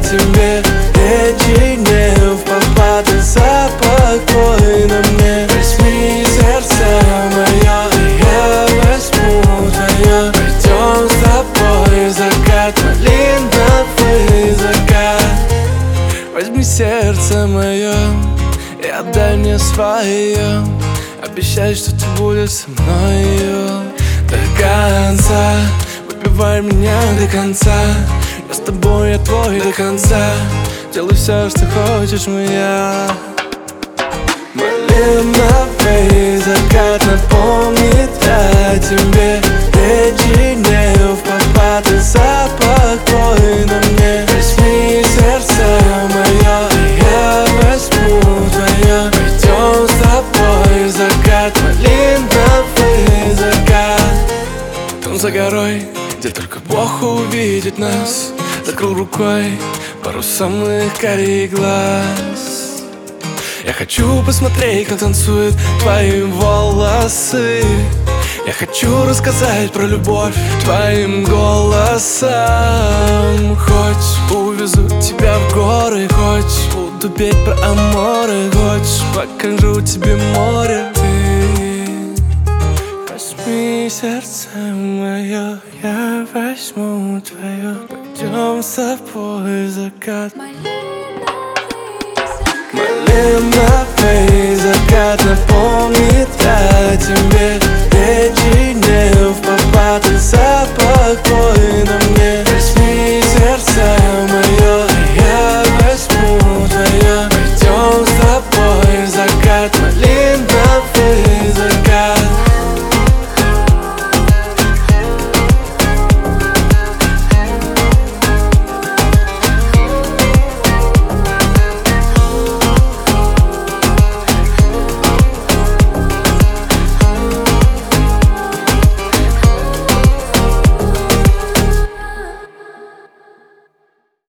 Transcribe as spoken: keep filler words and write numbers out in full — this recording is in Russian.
тебе речи не в попад, и запах твой на мне. Возьми сердце мое, и я возьму твое. Пойдем с тобой в закат, малиновый закат. Возьми сердце мое и отдай мне свое. Обещай, что ты будешь со мною до конца. Выпивай меня до конца. Я с тобой, я твой до конца. Делай все, что хочешь, моя. Малиновый закат напомнит о тебе. Речи не в попад, и запах твой на мне. Возьми сердце мое, и я возьму твое. Пойдем с тобой в закат, малиновый закат. Там за горой, где только Бог увидит нас, закрыл рукой пару самых карих глаз. Я хочу посмотреть, как танцуют твои волосы. Я хочу рассказать про любовь твоим голосом. Хоть увезу тебя в горы, хоть буду петь про аморы, хоть покажу тебе море. Ты возьми сердце мое, я возьму твое. Пойдем с тобой в закат. Малиновый закат напомнит о тебе. Речи не в попад, и запах твой на мне.